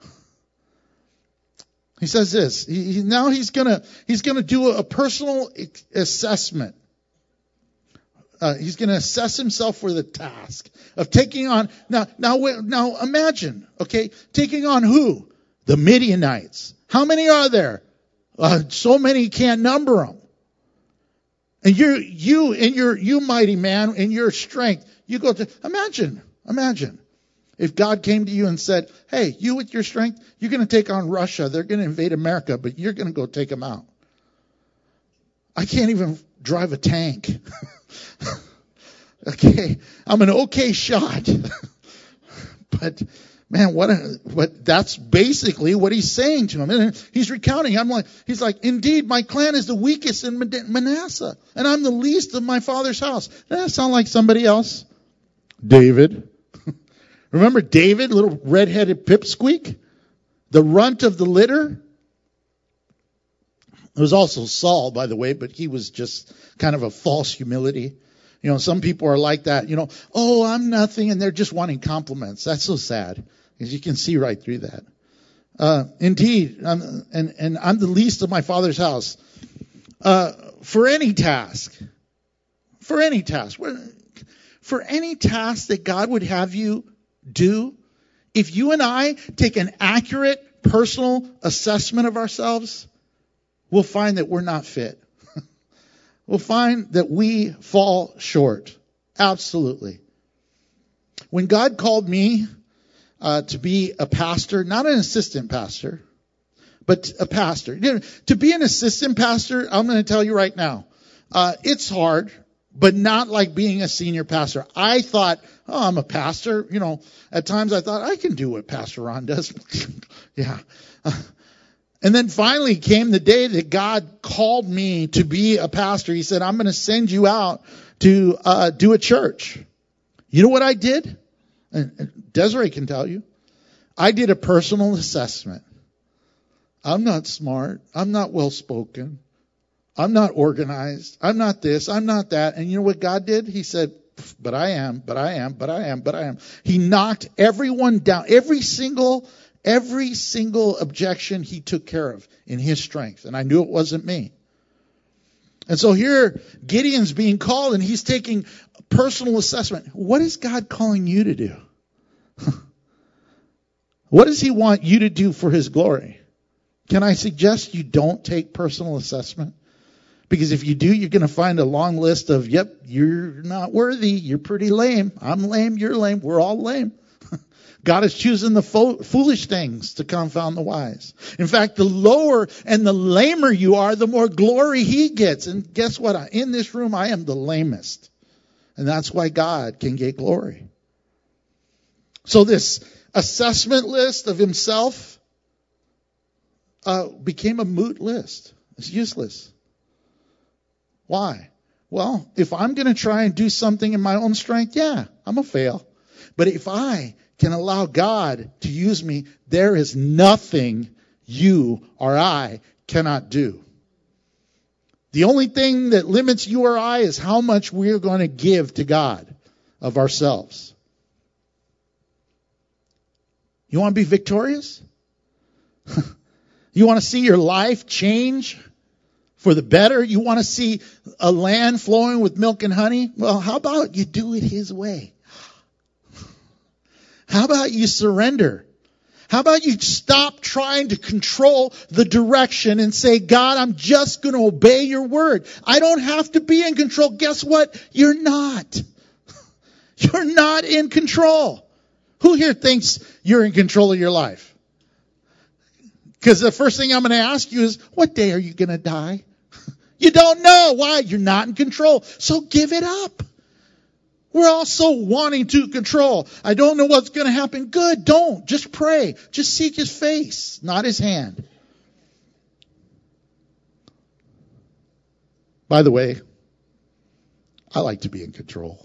He says this. He, he, now he's gonna he's gonna do a, a personal assessment. Uh, he's gonna assess himself for the task of taking on. Now, now, now, imagine, okay, taking on who? The Midianites. How many are there? Uh, so many you can't number them. And you, you, in your, you mighty man, in your strength, you go to. Imagine, imagine. If God came to you and said, hey, you with your strength, you're going to take on Russia. They're going to invade America, but you're going to go take them out. I can't even drive a tank. Okay, I'm an okay shot. But, man, what a, what, that's basically what he's saying to him. And he's recounting. I'm like, he's like, indeed, my clan is the weakest in Manasseh, and I'm the least of my father's house. Doesn't that sound like somebody else? David. Remember David, little red-headed pipsqueak? The runt of the litter? It was also Saul, by the way, but he was just kind of a false humility. You know, some people are like that, you know, oh, I'm nothing, and they're just wanting compliments. That's so sad, because you can see right through that. Uh, indeed, I'm, and, and I'm the least of my father's house. Uh, for any task, for any task, for any task that God would have you do, if you and I take an accurate personal assessment of ourselves, we'll find that we're not fit. We'll find that we fall short. Absolutely. When God called me uh, to be a pastor, not an assistant pastor, but a pastor. You know, to be an assistant pastor, I'm going to tell you right now, uh, it's hard. But not like being a senior pastor. I thought, oh, I'm a pastor. You know, at times I thought I can do what Pastor Ron does. Yeah. Uh, and then finally came the day that God called me to be a pastor. He said, I'm going to send you out to uh, do a church. You know what I did? And Desiree can tell you. I did a personal assessment. I'm not smart. I'm not well spoken. I'm not organized. I'm not this. I'm not that. And you know what God did? He said, but I am, but I am, but I am, but I am. He knocked everyone down. Every single, every single objection he took care of in his strength. And I knew it wasn't me. And so here Gideon's being called and he's taking personal assessment. What is God calling you to do? What does he want you to do for his glory? Can I suggest you don't take personal assessment? Because if you do, you're going to find a long list of, yep, you're not worthy. You're pretty lame. I'm lame. You're lame. We're all lame. God is choosing the fo- foolish things to confound the wise. In fact, the lower and the lamer you are, the more glory he gets. And guess what? In this room, I am the lamest. And that's why God can get glory. So this assessment list of himself uh, became a moot list. It's useless. Why? Well, if I'm going to try and do something in my own strength, yeah, I'm going to fail. But if I can allow God to use me, there is nothing you or I cannot do. The only thing that limits you or I is how much we're going to give to God of ourselves. You want to be victorious? You want to see your life change for the better? You want to see a land flowing with milk and honey? Well, how about you do it his way? How about you surrender? How about you stop trying to control the direction and say, God, I'm just going to obey your word. I don't have to be in control. Guess what? You're not. You're not in control. Who here thinks you're in control of your life? Because the first thing I'm going to ask you is, what day are you going to die? You don't know. Why? You're not in control. So give it up. We're all so wanting to control. I don't know what's going to happen. Good. Don't. Just pray. Just seek his face, not his hand. By the way, I like to be in control.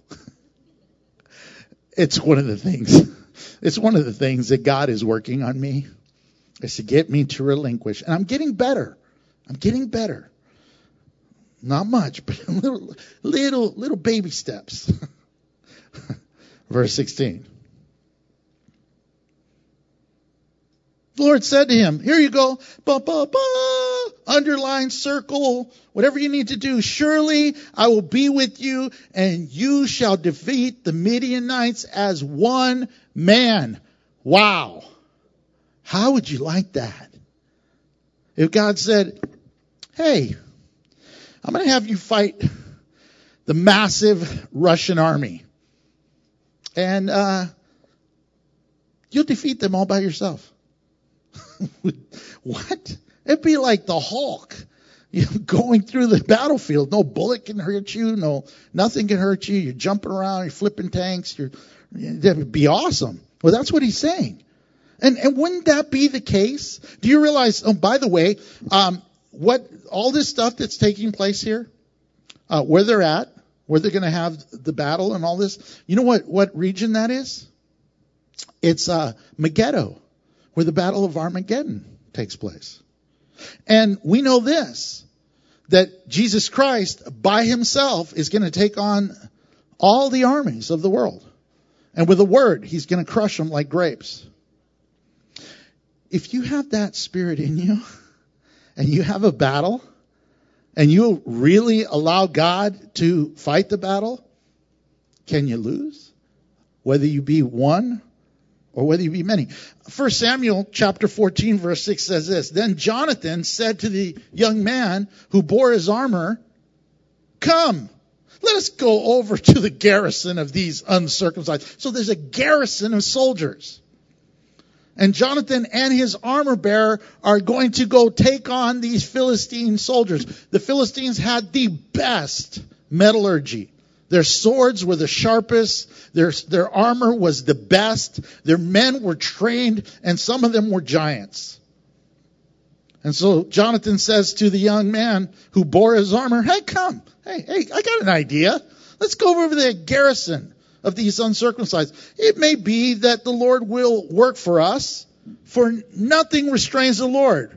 It's one of the things. It's one of the things that God is working on me. Is to get me to relinquish. And I'm getting better. I'm getting better. Not much, but little, little, little baby steps. Verse sixteen. The Lord said to him, here you go, ba, ba, ba, underline, circle, whatever you need to do. Surely I will be with you, and you shall defeat the Midianites as one man. Wow. How would you like that? If God said, hey, I'm going to have you fight the massive Russian army. And uh, you'll defeat them all by yourself. What? It'd be like the Hulk, you know, going through the battlefield. No bullet can hurt you. No, nothing can hurt you. You're jumping around. You're flipping tanks. You're, that would be awesome. Well, that's what he's saying. And and wouldn't that be the case? Do you realize? Oh, by the way, um, what all this stuff that's taking place here, uh, where they're at, where they're going to have the battle and all this. You know what what region that is? It's uh, Megiddo, where the Battle of Armageddon takes place. And we know this, that Jesus Christ by himself is going to take on all the armies of the world. And with a word, he's going to crush them like grapes. If you have that spirit in you, and you have a battle, and you really allow God to fight the battle, can you lose? Whether you be one or whether you be many. First Samuel chapter fourteen verse six says this. Then Jonathan said to the young man who bore his armor, come, let us go over to the garrison of these uncircumcised. So there's a garrison of soldiers. And Jonathan and his armor bearer are going to go take on these Philistine soldiers. The Philistines had the best metallurgy. Their swords were the sharpest. Their, their armor was the best. Their men were trained, and some of them were giants. And so Jonathan says to the young man who bore his armor, hey, come. Hey, hey, I got an idea. Let's go over to the garrison of these uncircumcised. It may be that the Lord will work for us, for nothing restrains the Lord.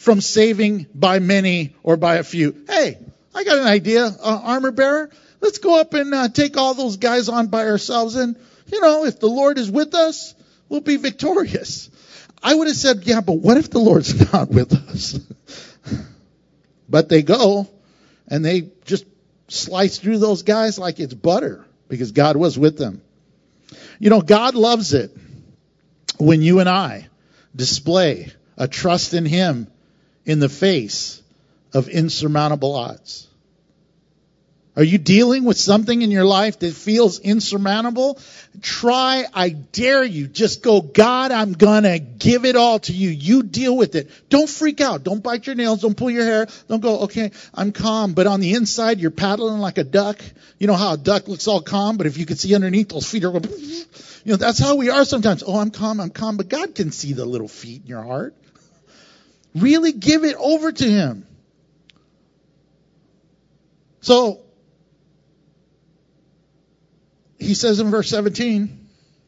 from saving by many or by a few. Hey, I got an idea, uh, armor bearer. Let's go up and uh, take all those guys on by ourselves. And, you know, if the Lord is with us, we'll be victorious. I would have said, yeah, but what if the Lord's not with us? But they go, and they just slice through those guys like it's butter, because God was with them. You know, God loves it when you and I display a trust in Him in the face of insurmountable odds. Are you dealing with something in your life that feels insurmountable? Try, I dare you, just go, God, I'm going to give it all to you. You deal with it. Don't freak out. Don't bite your nails. Don't pull your hair. Don't go, okay, I'm calm. But on the inside, you're paddling like a duck. You know how a duck looks all calm, but if you could see underneath, those feet are going, you know, that's how we are sometimes. Oh, I'm calm, I'm calm. But God can see the little feet in your heart. Really give it over to Him. So, He says in verse seventeen,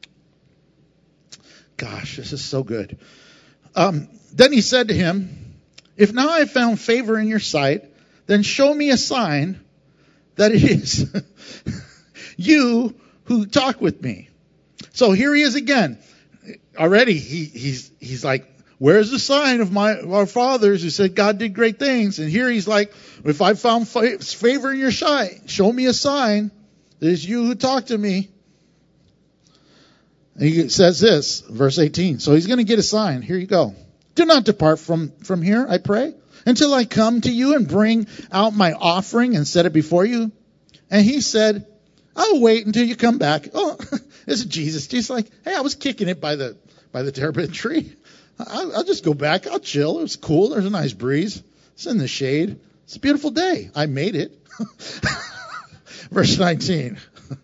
gosh, this is so good. Um, then he said to him, if now I have found favor in your sight, then show me a sign that it is you who talk with me. So here he is again. Already he, he's he's like, where's the sign of my of our fathers who said God did great things? And here he's like, if I found favor in your sight, show me a sign. It is you who talk to me. And he says this, verse eighteen. So he's going to get a sign. Here you go. Do not depart from, from here, I pray, until I come to you and bring out my offering and set it before you. And he said, I'll wait until you come back. Oh, this is Jesus. Jesus like, hey, I was kicking it by the by the terebinth tree. I'll, I'll just go back. I'll chill. It was cool. There's a nice breeze. It's in the shade. It's a beautiful day. I made it. Verse nineteen.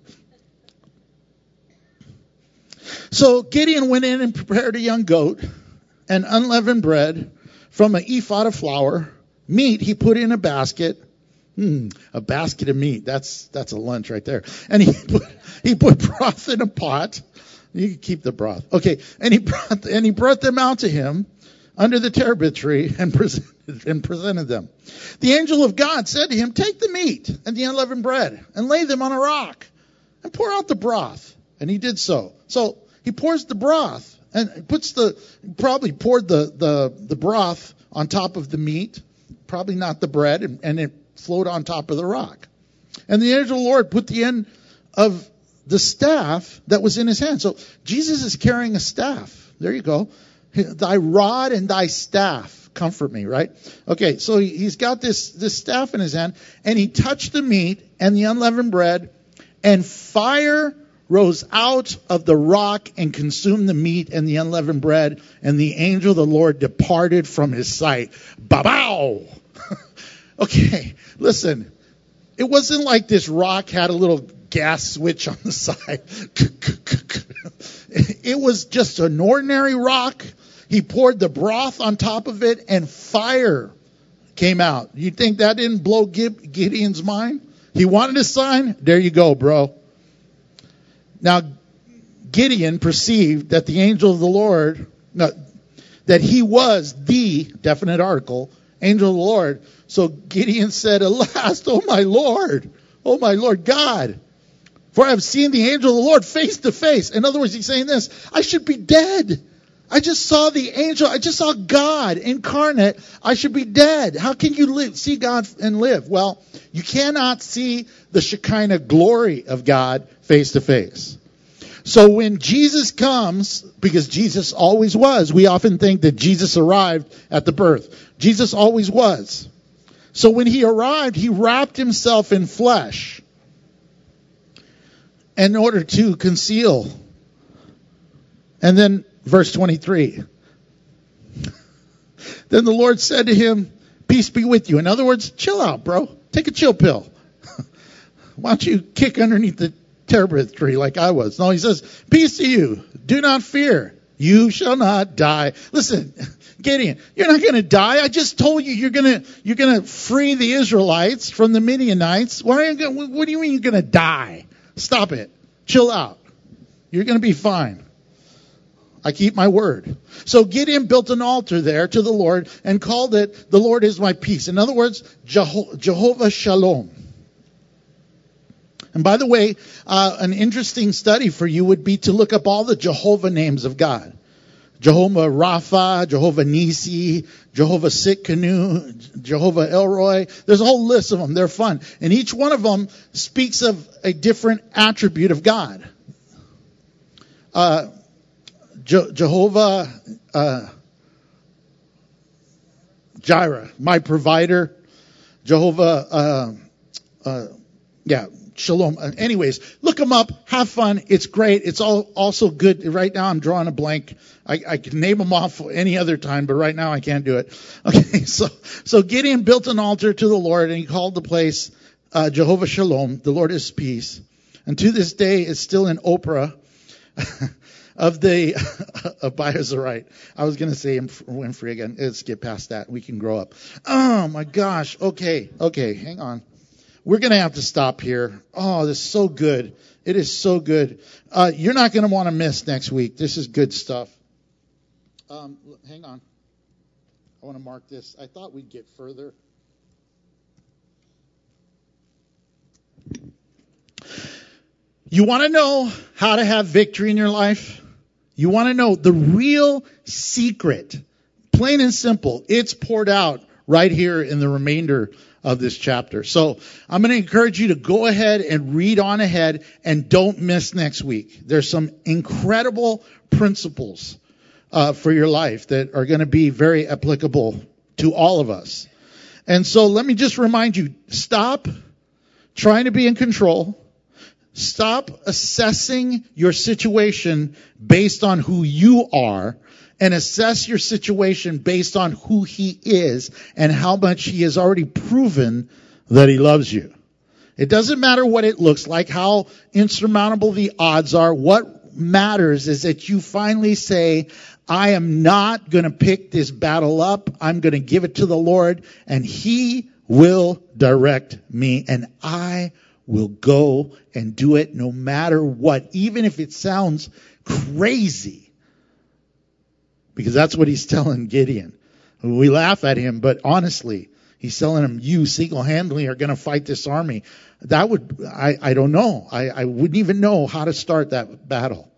So Gideon went in and prepared a young goat and unleavened bread from an ephod of flour. Meat he put in a basket. Hmm, a basket of meat. That's that's a lunch right there. And he put he put broth in a pot. You can keep the broth. Okay. And he brought and he brought them out to him under the terebinth tree and presented, and presented them. The angel of God said to him, take the meat and the unleavened bread and lay them on a rock and pour out the broth. And he did so. So he pours the broth and puts the, probably poured the, the, the broth on top of the meat, probably not the bread, and, and it flowed on top of the rock. And the angel of the Lord put the end of the staff that was in his hand. So Jesus is carrying a staff. There you go. Thy rod and thy staff comfort me, right? Okay, so he's got this, this staff in his hand, and he touched the meat and the unleavened bread, and fire rose out of the rock and consumed the meat and the unleavened bread, and the angel of the Lord departed from his sight. Ba-bow! Okay, listen. It wasn't like this rock had a little gas switch on the side. It was just an ordinary rock. He poured the broth on top of it, and fire came out. You think that didn't blow Gideon's mind? He wanted a sign? There you go, bro. Now, Gideon perceived that the angel of the Lord, no, that he was the, definite article, angel of the Lord. So Gideon said, alas, oh my Lord, oh my Lord God, for I have seen the angel of the Lord face to face. In other words, he's saying this, I should be dead. I just saw the angel. I just saw God incarnate. I should be dead. How can you live, see God and live? Well, you cannot see the Shekinah glory of God face to face. So when Jesus comes, because Jesus always was, we often think that Jesus arrived at the birth. Jesus always was. So when he arrived, he wrapped himself in flesh in order to conceal. And then verse twenty-three. Then the Lord said to him, peace be with you. In other words, chill out, bro. Take a chill pill. Why don't you kick underneath the terebinth tree like I was? No, he says, peace to you. Do not fear. You shall not die. Listen, Gideon, you're not going to die. I just told you you're going to you're going to free the Israelites from the Midianites. Why are you gonna, what do you mean you're going to die? Stop it. Chill out. You're going to be fine. I keep my word. So Gideon built an altar there to the Lord and called it, the Lord is my peace. In other words, Jeho- Jehovah Shalom. And by the way, uh, an interesting study for you would be to look up all the Jehovah names of God. Jehovah Rapha, Jehovah Nisi, Jehovah Sitkanu, Jehovah Elroy. There's a whole list of them. They're fun. And each one of them speaks of a different attribute of God. Uh, Je- Jehovah uh, Jireh, my provider. Jehovah, uh, uh, yeah, Shalom. Uh, anyways, look them up. Have fun. It's great. It's all also good. Right now I'm drawing a blank. I, I can name them off any other time, but right now I can't do it. Okay, so so Gideon built an altar to the Lord, and he called the place uh, Jehovah Shalom. The Lord is peace. And to this day, it's still in Oprah of the of Biazerite. I was going to say Winfrey again. Let's get past that. We can grow up. Oh my gosh. Okay, okay, hang on. We're going to have to stop here. Oh, this is so good. It is so good. Uh, you're not going to want to miss next week. This is good stuff. Um, hang on. I want to mark this. I thought we'd get further. You want to know how to have victory in your life? You want to know the real secret, plain and simple. It's poured out right here in the remainder of this chapter. So I'm going to encourage you to go ahead and read on ahead and don't miss next week. There's some incredible principles uh, for your life that are going to be very applicable to all of us. And so let me just remind you, stop trying to be in control. Stop assessing your situation based on who you are, and assess your situation based on who he is and how much he has already proven that he loves you. It doesn't matter what it looks like, how insurmountable the odds are. What matters is that you finally say, I am not going to pick this battle up. I'm going to give it to the Lord, and he will direct me, and I will go and do it no matter what, even if it sounds crazy. Because that's what he's telling Gideon. We laugh at him, but honestly, he's telling him, you single-handedly are going to fight this army. That would, I, I don't know. I, I wouldn't even know how to start that battle.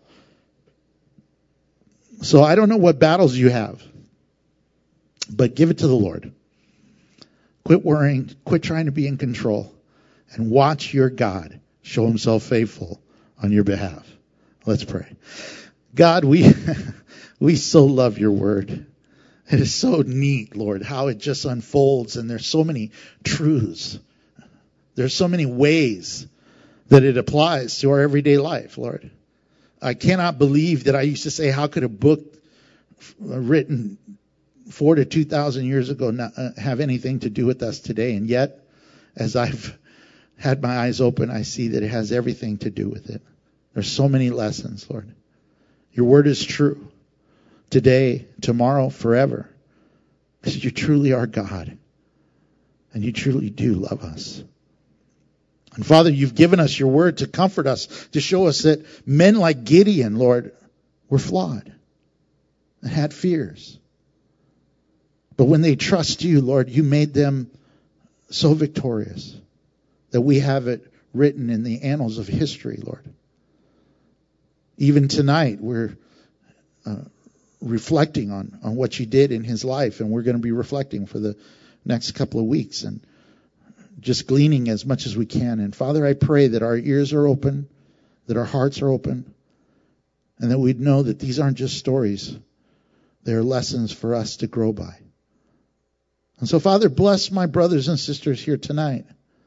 So I don't know what battles you have. But give it to the Lord. Quit worrying. Quit trying to be in control. And watch your God show himself faithful on your behalf. Let's pray. God, we we so love your word. It is so neat, Lord, how it just unfolds, and there's so many truths. There's so many ways that it applies to our everyday life, Lord. I cannot believe that I used to say, how could a book written four to two thousand years ago not, uh, have anything to do with us today? And yet, as I've had my eyes open, I see that it has everything to do with it. There's so many lessons, Lord. Your word is true. Today, tomorrow, forever. Because you truly are God. And you truly do love us. And Father, you've given us your word to comfort us, to show us that men like Gideon, Lord, were flawed and had fears. But when they trust you, Lord, you made them so victorious that we have it written in the annals of history, Lord. Even tonight, we're uh, reflecting on, on what you did in his life, and we're going to be reflecting for the next couple of weeks and just gleaning as much as we can. And Father, I pray that our ears are open, that our hearts are open, and that we'd know that these aren't just stories. They're lessons for us to grow by. And so, Father, bless my brothers and sisters here tonight.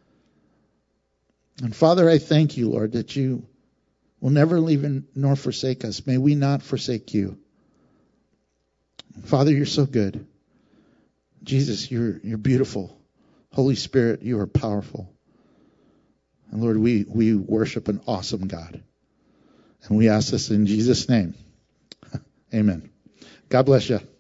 And Father, I thank you, Lord, that you will never leave nor forsake us. May we not forsake you. Father, you're so good. Jesus, you're you're beautiful. Holy Spirit, you are powerful. And Lord, we, we worship an awesome God. And we ask this in Jesus' name. Amen. God bless you.